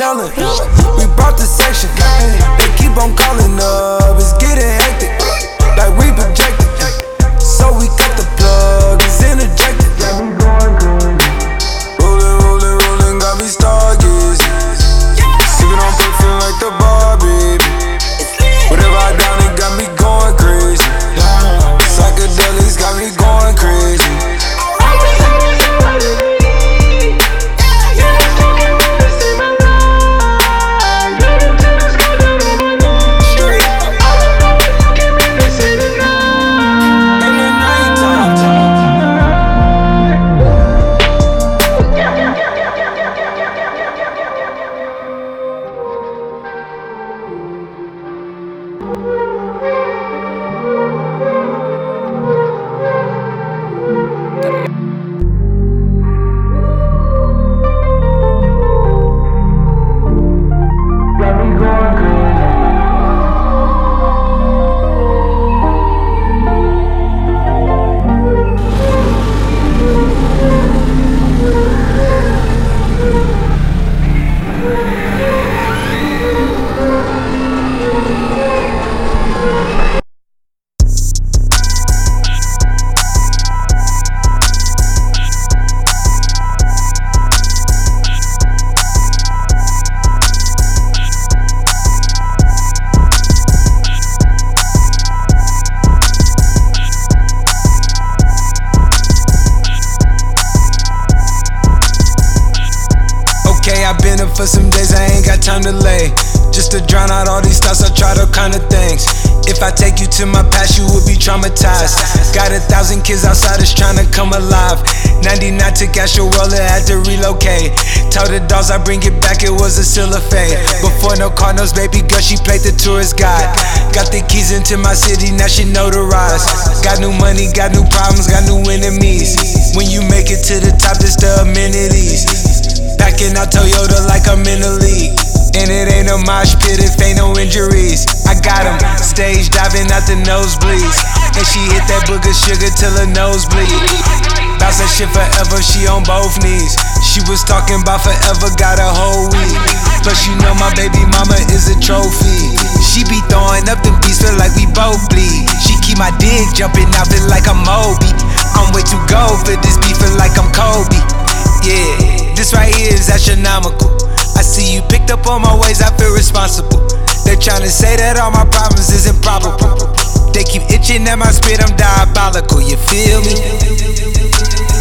yelling. We brought the section. They keep on calling up. It's getting hectic. Like we projected. So we cut the plug. It's interjected. Got me going crazy. Rolling, got me stargazing. Sipping on perfume like the bar, baby. Whatever I down, it got me going crazy. Psychedelics got me going crazy. I've been up for some days, I ain't got time to lay. Just to drown out all these thoughts, I tried all kind of things. If I take you to my past, you will be traumatized. Got 1,000 kids outside that's trying to come alive. 99 took Astro Roller, had to relocate. Told the dolls I bring it back, it was a still a fade. Before no Cardinals, baby girl, she played the tourist guide. Got the keys into my city, now she notarized. Got new money, got new problems, got new enemies. When you make it to the top, it's the amenities. Packing out Toyota like I'm in the league. And it ain't a mosh pit if ain't no injuries. I got him stage diving out the nosebleeds. And she hit that booger sugar till her nose bleed. Bounce that shit forever, she on both knees. She was talking about forever, got a whole week. Plus you know my baby mama is a trophy. She be throwing up them beats, feel like we both bleed. She keep my dick jumping out, feel like I'm Moby. I'm way too gold for this beef, feel like I'm Kobe. Yeah, this right here is astronomical. I see you picked up on my ways, I feel responsible. They're trying to say that all my problems is improbable. They keep itching at my spit, I'm diabolical, you feel me?